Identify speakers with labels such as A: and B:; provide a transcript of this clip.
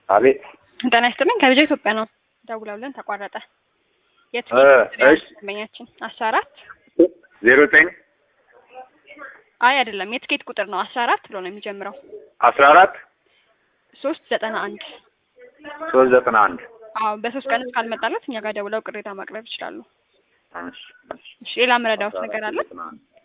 A: አቤት
B: ጤና ይስጥልኝ ከልጅ ኢትዮጵያ ነው ደውለውልን ተቋረጠ።
A: እሺ
B: ደንበኛችን 14
A: 09
B: አይ አይደለም የትኬት ቁጥር ነው 14 ብሎ ነው የሚጀምረው
A: 14
B: 391
A: 391
B: አዎ በ3 ቀን ካልመጣለት እኛ ጋር ደውለው ቅሬታ ማቅረብ ይችላሉ።
A: እሺ
B: እሺ ሌላ መረዳውት ነገር አለ?